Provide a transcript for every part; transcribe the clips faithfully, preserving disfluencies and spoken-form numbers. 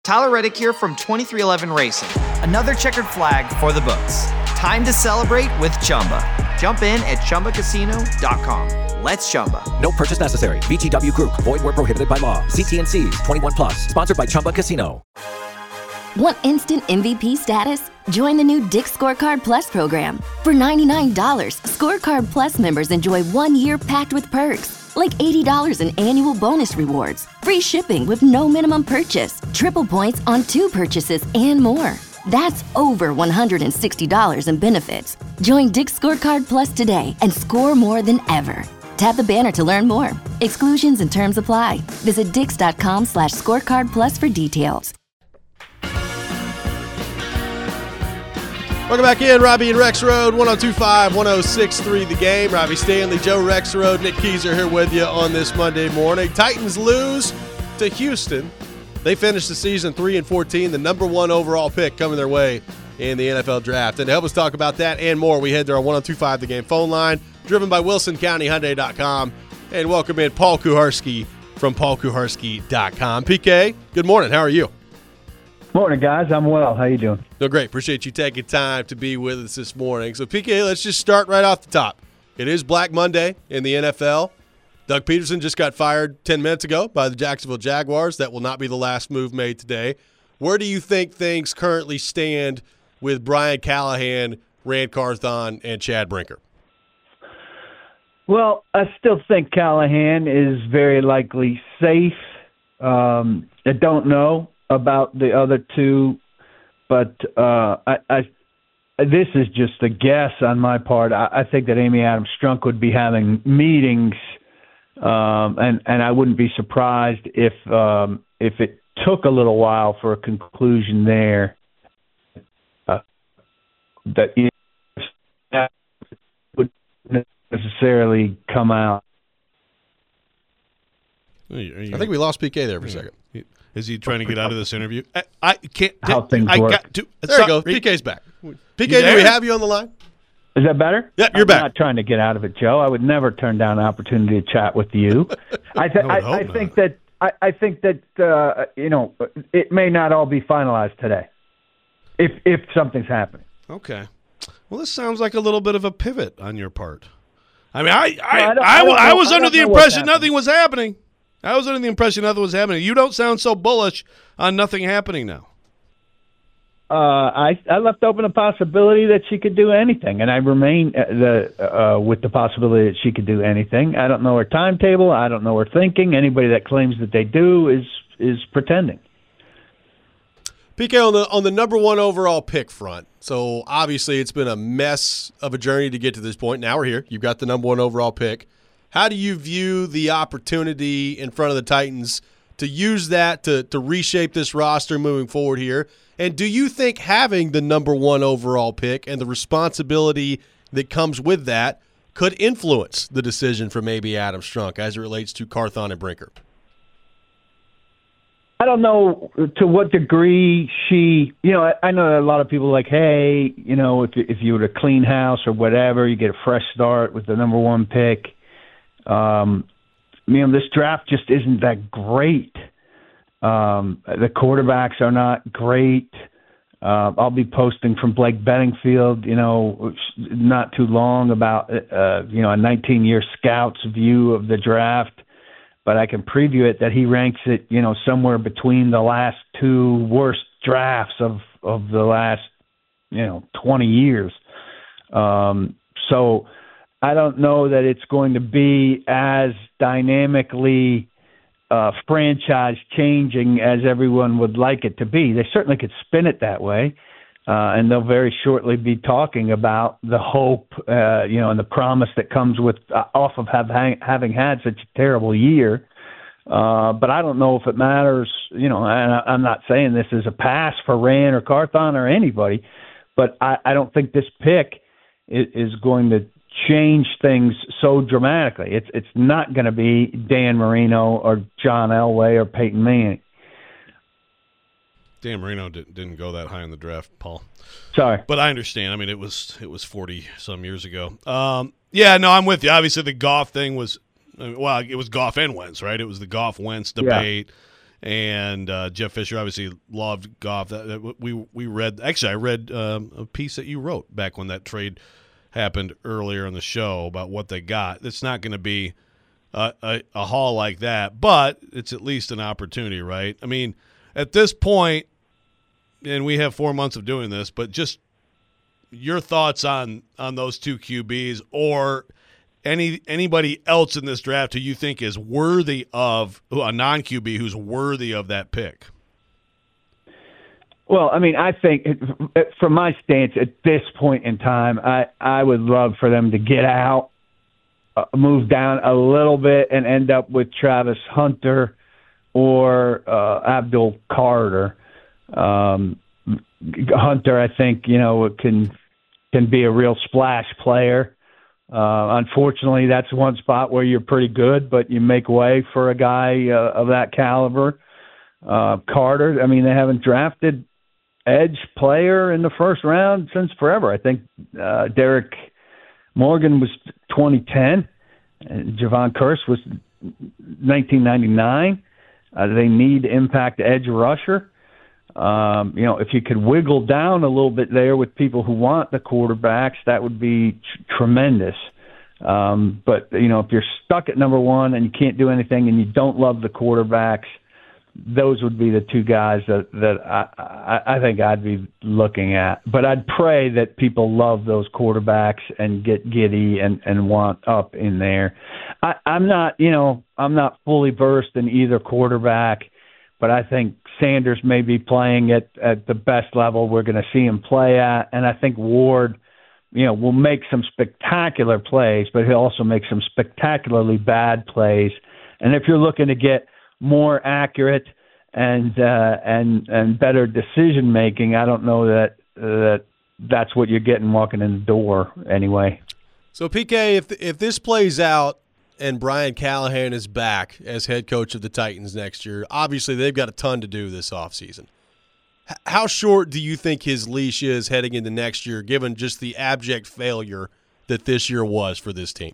Tyler Reddick here from twenty-three eleven Racing. Another checkered flag for the books. Time to celebrate with Chumba. Jump in at Chumba Casino dot com. Let's Chumba. No purchase necessary. V G W Group. Void where prohibited by law. See T N Cs. twenty-one plus. Sponsored by Chumba Casino. Want instant M V P status? Join the new Dick's Scorecard Plus program. For ninety-nine dollars, Scorecard Plus members enjoy one year packed with perks, like eighty dollars in annual bonus rewards, free shipping with no minimum purchase, triple points on two purchases, and more. That's over one hundred sixty dollars in benefits. Join Dick's Scorecard Plus today and score more than ever. Tap the banner to learn more. Exclusions and terms apply. Visit dix.com slash scorecard plus for details. Welcome back in, Robbie and Rex Road, one oh two point five, one oh six point three The Game. Robbie Stanley, Joe Rex Road, Nick Keyser here with you on this Monday morning. Titans lose to Houston. They finished the season three and fourteen, the number one overall pick coming their way in the N F L draft. And to help us talk about that and more, we head to our one oh two point five The Game phone line, driven by Wilson County Hyundai dot com. And welcome in Paul Kuharsky from Paul Kuharsky dot com. P K, good morning. How are you? Morning, guys. I'm well. How you doing? No, great. Appreciate you taking time to be with us this morning. So, P K, let's just start right off the top. It is Black Monday in the N F L. Doug Peterson just got fired ten minutes ago by the Jacksonville Jaguars. That will not be the last move made today. Where do you think things currently stand with Brian Callahan, Rand Carthon, and Chad Brinker? Well, I still think Callahan is very likely safe. Um, I don't know about the other two, but uh, I, I, this is just a guess on my part. I, I think that Amy Adams Strunk would be having meetings, um, and and I wouldn't be surprised if um, if it took a little while for a conclusion there. Uh, that you know, would necessarily come out. Are you, are you, I think we lost P K there for a second. Is he trying to get out of this interview? I, I can't. How things I work. Got to, there you go. P K's back. P K, do we have you on the line? Is that better? Yeah, you're I'm back. I'm not trying to get out of it, Joe. I would never turn down an opportunity to chat with you. I, th- I, I, I think that I, I think that uh, you know it may not all be finalized today, if if something's happening. Okay. Well, this sounds like a little bit of a pivot on your part. I mean, I I, no, I, I, I, know, I was I under the know impression nothing was happening. I was under the impression nothing was happening. You don't sound so bullish on nothing happening now. Uh, I I left open a possibility that she could do anything, and I remain uh, the uh, with the possibility that she could do anything. I don't know her timetable. I don't know her thinking. Anybody that claims that they do is is pretending. P K, on the on the number one overall pick front, so obviously it's been a mess of a journey to get to this point. Now we're here. You've got the number one overall pick. How do you view the opportunity in front of the Titans to use that to, to reshape this roster moving forward here? And do you think having the number one overall pick and the responsibility that comes with that could influence the decision from maybe Adam Strunk as it relates to Carthon and Brinker? I don't know to what degree she, you know, I, I know a lot of people are like, hey, you know, if, if you were to clean house or whatever, you get a fresh start with the number one pick. Um, you know, this draft just isn't that great. Um, the quarterbacks are not great. Uh, I'll be posting from Blake Bedingfield, you know, not too long about, uh, you know, a nineteen-year scout's view of the draft. But I can preview it that he ranks it, you know, somewhere between the last two worst drafts of, of the last, you know, twenty years. Um, so I don't know that it's going to be as dynamically uh, franchise changing as everyone would like it to be. They certainly could spin it that way, uh, and they'll very shortly be talking about the hope, uh, you know, and the promise that comes with uh, off of have, having had such a terrible year. Uh, but I don't know if it matters, you know, and I, I'm not saying this is a pass for Rand or Carthon or anybody, but I, I don't think this pick is, is going to change things so dramatically. It's it's not going to be Dan Marino or John Elway or Peyton Manning. Dan Marino didn't didn't go that high in the draft, Paul. Sorry, but I understand. I mean, it was it was forty some years ago. Um, yeah, no, I'm with you. Obviously, the Goff thing was, well, it was Goff and Wentz, right? It was the Goff Wentz debate. And uh, Jeff Fisher obviously loved Goff. That, that we we read actually I read um, a piece that you wrote back when that trade happened earlier in the show about what they got. It's not going to be a, a, a haul like that, but it's at least an opportunity, right? I mean, at this point, and we have four months of doing this, but just your thoughts on on those two Q Bs or any anybody else in this draft who you think is worthy of a non-Q B who's worthy of that pick? Well, I mean, I think from my stance at this point in time, I, I would love for them to get out, uh, move down a little bit, and end up with Travis Hunter or uh, Abdul Carter. Um, Hunter, I think, you know, can can be a real splash player. Uh, unfortunately, that's one spot where you're pretty good, but you make way for a guy uh, of that caliber. Uh, Carter, I mean, they haven't drafted edge player in the first round since forever. I think uh, Derek Morgan was twenty ten, and Javon Curse was nineteen ninety-nine. Uh, they need impact edge rusher. Um, you know, if you could wiggle down a little bit there with people who want the quarterbacks, that would be tr- tremendous. Um, but, you know, if you're stuck at number one and you can't do anything and you don't love the quarterbacks, those would be the two guys that, that I, I, I think I'd be looking at. But I'd pray that people love those quarterbacks and get giddy and, and want up in there. I, I'm not, you know, I'm not fully versed in either quarterback, but I think Sanders may be playing at, at the best level we're going to see him play at. And I think Ward, you know, will make some spectacular plays, but he'll also make some spectacularly bad plays. And if you're looking to get more accurate and uh, and and better decision making, I don't know that that that's what you're getting walking in the door anyway. So P K, if if this plays out and Brian Callahan is back as head coach of the Titans next year, obviously they've got a ton to do this offseason. H- how short do you think his leash is heading into next year, given just the abject failure that this year was for this team?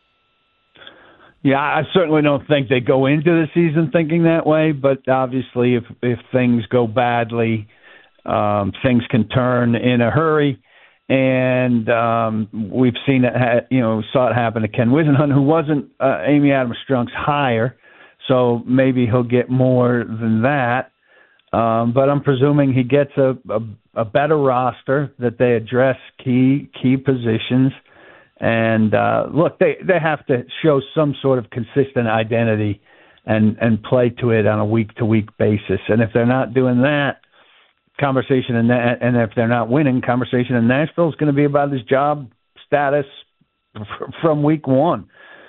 Yeah, I certainly don't think they go into the season thinking that way, but obviously if, if things go badly, um, things can turn in a hurry. And um, we've seen it, ha- you know, saw it happen to Ken Wisenhunt, who wasn't uh, Amy Adams Strunk's hire, so maybe he'll get more than that. Um, but I'm presuming he gets a, a, a better roster, that they address key key positions. And uh, look, they, they have to show some sort of consistent identity and, and play to it on a week-to-week basis. And if they're not doing that, conversation in that, and if they're not winning, conversation in Nashville is going to be about his job status f- from week one.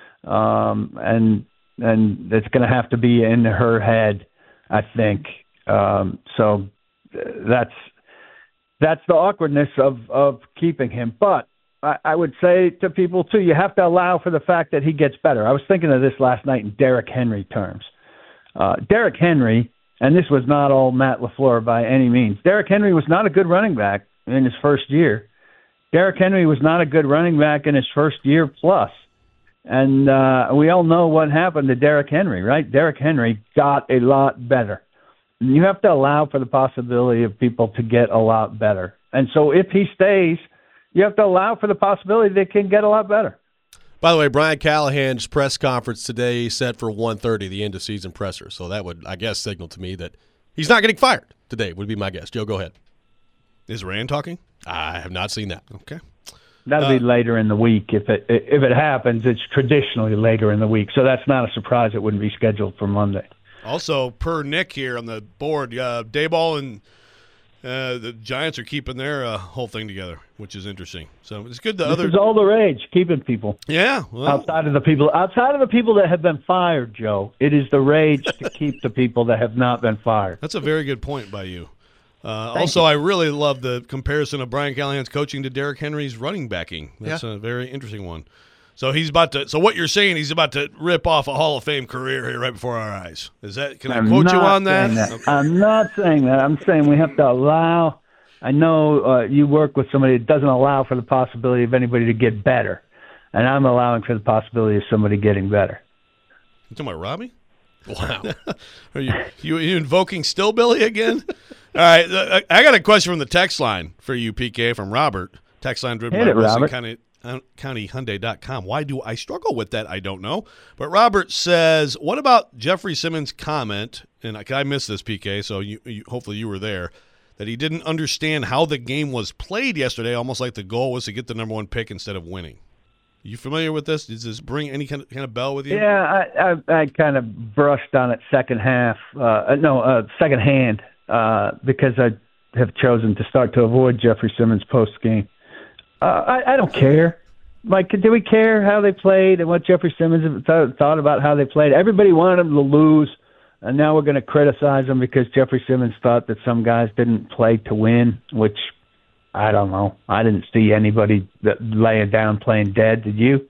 Um, and and it's going to have to be in her head, I think. Um, so that's that's the awkwardness of, of keeping him. But I would say to people, too, you have to allow for the fact that he gets better. I was thinking of this last night in Derrick Henry terms. Uh, Derrick Henry, and this was not all Matt LaFleur by any means, Derrick Henry was not a good running back in his first year. Derrick Henry was not a good running back in his first year plus. And uh, we all know what happened to Derrick Henry, right? Derrick Henry got a lot better. And you have to allow for the possibility of people to get a lot better. And so if he stays, you have to allow for the possibility they can get a lot better. By the way, Brian Callahan's press conference today set for one thirty, the end of season presser. So that would, I guess, signal to me that he's not getting fired today, would be my guess. Joe, go ahead. Is Rand talking? I have not seen that. Okay. That'll uh, be later in the week. If it if it happens, it's traditionally later in the week. So that's not a surprise. It wouldn't be scheduled for Monday. Also, per Nick here on the board, uh, Dayball and Uh, the Giants are keeping their uh, whole thing together, which is interesting. So it's good. The this other is all the rage, keeping people. Yeah, well, outside of the people, outside of the people that have been fired, Joe. It is the rage to keep the people that have not been fired. That's a very good point by you. Uh, also, you. I really love the comparison of Brian Callahan's coaching to Derrick Henry's running backing. That's yeah. a very interesting one. So he's about to. So what you're saying? He's about to rip off a Hall of Fame career here right before our eyes. Is that? Can I I'm quote you on that? that? that. Okay. I'm not saying that. I'm saying we have to allow. I know uh, you work with somebody that doesn't allow for the possibility of anybody to get better, and I'm allowing for the possibility of somebody getting better. You talking about Robbie? Wow. Are you, you you invoking Stillbilly again? All right, I, I got a question from the text line for you, P K, from Robert. Text line driven Hit by it, Wilson Robert. County, uh, county hyundai dot com. Why do I struggle with that? I don't know. But Robert says, what about Jeffrey Simmons' comment, and I, I missed this, P K, so you, you, hopefully you were there, that he didn't understand how the game was played yesterday, almost like the goal was to get the number one pick instead of winning. You familiar with this? Does this bring any kind of, kind of bell with you? Yeah, I, I, I kind of brushed on it second half. Uh, no, uh, second hand uh, because I have chosen to start to avoid Jeffrey Simmons post game. Uh, I, I don't care. Like, do we care how they played and what Jeffrey Simmons th- thought about how they played? Everybody wanted them to lose, and now we're going to criticize them because Jeffrey Simmons thought that some guys didn't play to win, which I don't know. I didn't see anybody that laying down playing dead. Did you?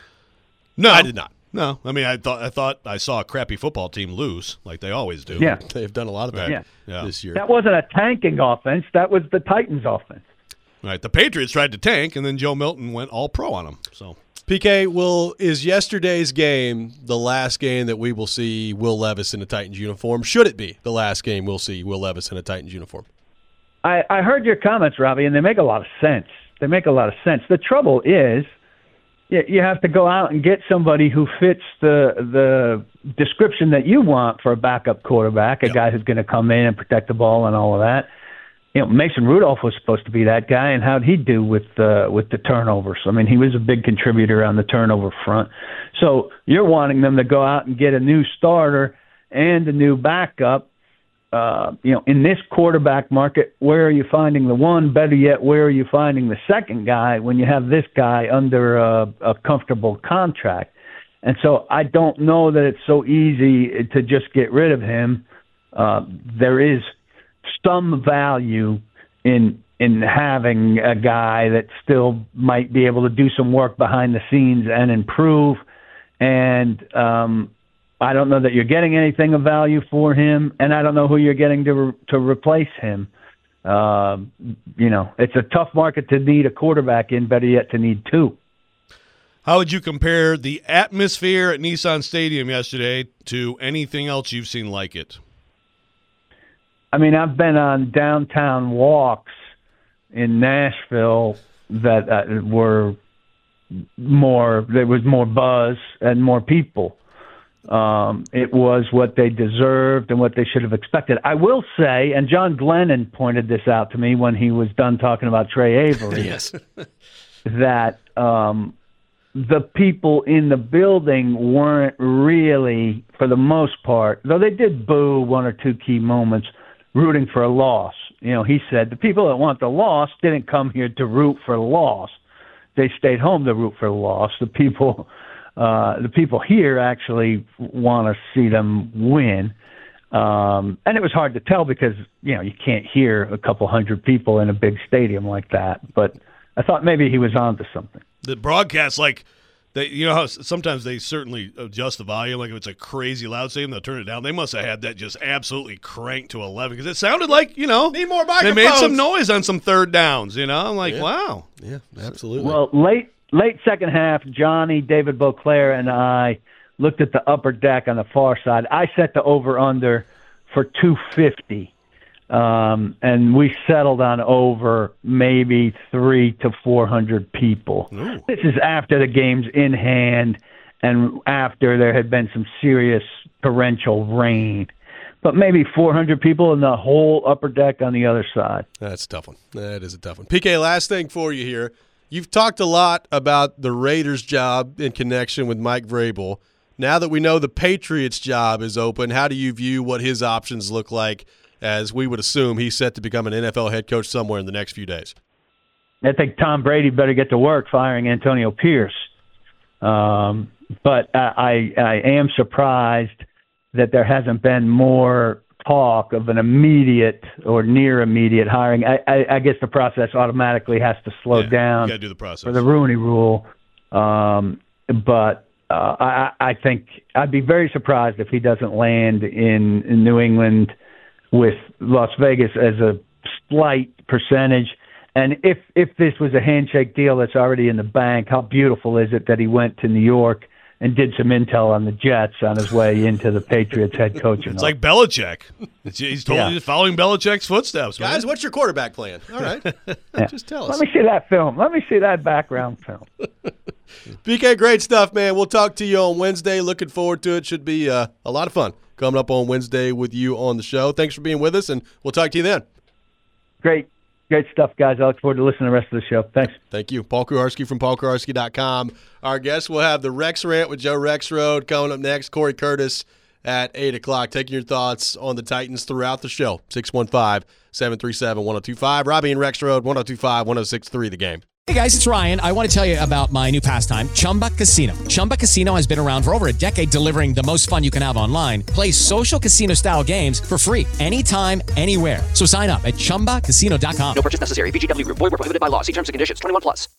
No, I did not. No, I mean, I thought I thought I saw a crappy football team lose, like they always do. Yeah. They've done a lot of that Right. Yeah. this year. That wasn't a tanking offense. That was the Titans' offense. Right. The Patriots tried to tank, and then Joe Milton went all pro on them. So P K, will is yesterday's game the last game that we will see Will Levis in a Titans uniform? Should it be the last game we'll see Will Levis in a Titans uniform? I, I heard your comments, Robbie, and they make a lot of sense. They make a lot of sense. The trouble is you, you have to go out and get somebody who fits the the description that you want for a backup quarterback, a Yep. guy who's going to come in and protect the ball and all of that. You know, Mason Rudolph was supposed to be that guy, and how'd he do with uh, with the turnovers? I mean, he was a big contributor on the turnover front. So you're wanting them to go out and get a new starter and a new backup. Uh, you know, in this quarterback market, where are you finding the one? Better yet, where are you finding the second guy when you have this guy under a, a comfortable contract? And so I don't know that it's so easy to just get rid of him. Uh, there is some value in in having a guy that still might be able to do some work behind the scenes and improve. And um, I don't know that you're getting anything of value for him, and I don't know who you're getting to re- to replace him. Uh, you know, it's a tough market to need a quarterback in, better yet to need two. how would you compare the atmosphere at Nissan Stadium yesterday to anything else you've seen like it? I mean, I've been on downtown walks in Nashville that uh, were more, there was more buzz and more people. Um, it was what they deserved and what they should have expected. I will say, and John Glennon pointed this out to me when he was done talking about Trey Avery, Yes. that um, the people in the building weren't really, for the most part, though they did boo one or two key moments, rooting for a loss. You know, he said the people that want the loss didn't come here to root for the loss. They stayed home to root for the loss. The people, uh, the people here actually want to see them win. Um, and it was hard to tell because, you know, you can't hear a couple hundred people in a big stadium like that. But I thought maybe he was onto something. The broadcast, like, they, you know how sometimes they certainly adjust the volume. Like if it's a crazy loud stadium, they'll turn it down. They must have had that just absolutely cranked to eleven because it sounded like, you know, Need more they made microphones. some noise on some third downs. You know, I'm like, Yeah. wow. Yeah, absolutely. Well, late late second half, Johnny, David Beauclair, and I looked at the upper deck on the far side. I set the over-under for two fifty, um, and we settled on over maybe three to four hundred people. Ooh. This is after the game's in hand and after there had been some serious torrential rain. But maybe four hundred people in the whole upper deck on the other side. That's a tough one. That is a tough one. P K, last thing for you here. You've talked a lot about the Raiders' job in connection with Mike Vrabel. Now that we know the Patriots' job is open, how do you view what his options look like, as we would assume he's set to become an N F L head coach somewhere in the next few days? I think Tom Brady better get to work firing Antonio Pierce. Um, but I, I, I am surprised that there hasn't been more talk of an immediate or near immediate hiring. I, I, I guess the process automatically has to slow Yeah, down You got to do the process. for the Rooney Rule. Um, but uh, I, I think I'd be very surprised if he doesn't land in, in New England with Las Vegas as a slight percentage. And if if this was a handshake deal that's already in the bank, how beautiful is it that he went to New York and did some intel on the Jets on his way into the Patriots head coaching. It's like Belichick. He's totally Yeah. following Belichick's footsteps. Guys, man. what's your quarterback plan? All right. Yeah. Just tell Let us. me see that film. Let me see that background film. P K, great stuff, man. We'll talk to you on Wednesday. Looking forward to it. Should be uh, a lot of fun coming up on Wednesday with you on the show. Thanks for being with us, and we'll talk to you then. Great. Great stuff, guys. I look forward to listening to the rest of the show. Thanks. Thank you. Paul Kuharsky from paul kuharsky dot com. Our guest will have the Rex Rant with Joe Rexrode coming up next. Corey Curtis at eight o'clock. Taking your thoughts on the Titans throughout the show. six one five, seven three seven, one oh two five. Robbie and Rexrode, one oh two five, one oh six three, The Game. Hey guys, it's Ryan. I want to tell you about my new pastime, Chumba Casino. Chumba Casino has been around for over a decade, delivering the most fun you can have online. Play social casino-style games for free anytime, anywhere. So sign up at chumba casino dot com. No purchase necessary. V G W Group. Void where prohibited by law. See terms and conditions. twenty-one plus.